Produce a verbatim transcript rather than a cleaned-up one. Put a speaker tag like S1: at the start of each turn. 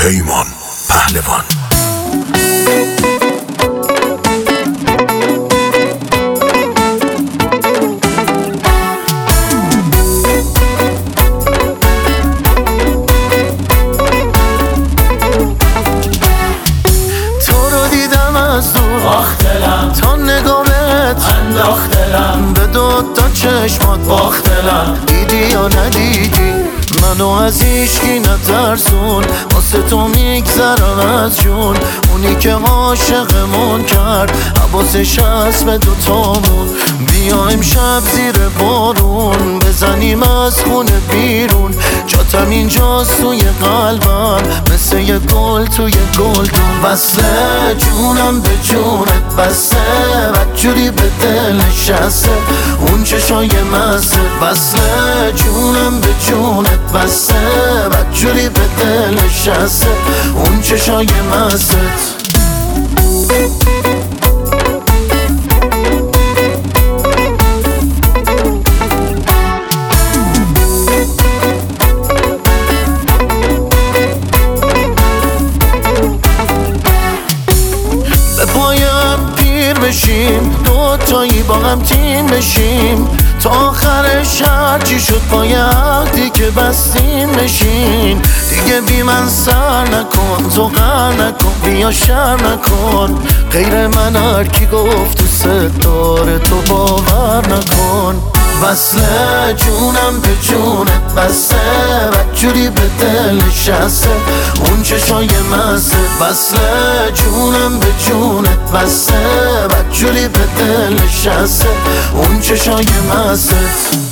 S1: پیمان پهلوان.
S2: تو رو دیدم از دور
S3: باخت دلم،
S2: تا نگامت
S3: انداخت دلم،
S2: به دو تا چشمات
S3: باخت دلم.
S2: دیدی یا ندیدی منو از هیچکی نترسون، واسه تو میگذرم از جون. اونی که عاشقمون کرد حواسش هست به دوتامون. بیا امشب زیر بارون بزنیم از خونه بیرون. جاتم اینجاست توی قلبم مثل یه گل توی گلدون. بسته جونم به جونت بسته، بدجوری به دل نشسته اون چشای مسته. بسته جونم به جونت بسته، بدجوری به دل نشسته اون چشای مستت. به پایم پیر بشیم دو تایی با هم تیم بشیم، تا آخرش هرچی شد پای عهدی که بستیم بشین. دیگه بی من سر نکن، تو غر نکن، بیا شر نکن. غیر من هر کی گفت تو ستاره تو باور نکن. وصله جونم به جونت بسته، بدجوری به دل نشسته اون چشای مسته. وصله جونم به جونت بسته، بدجوری به دل نشسته اون چشای مستت.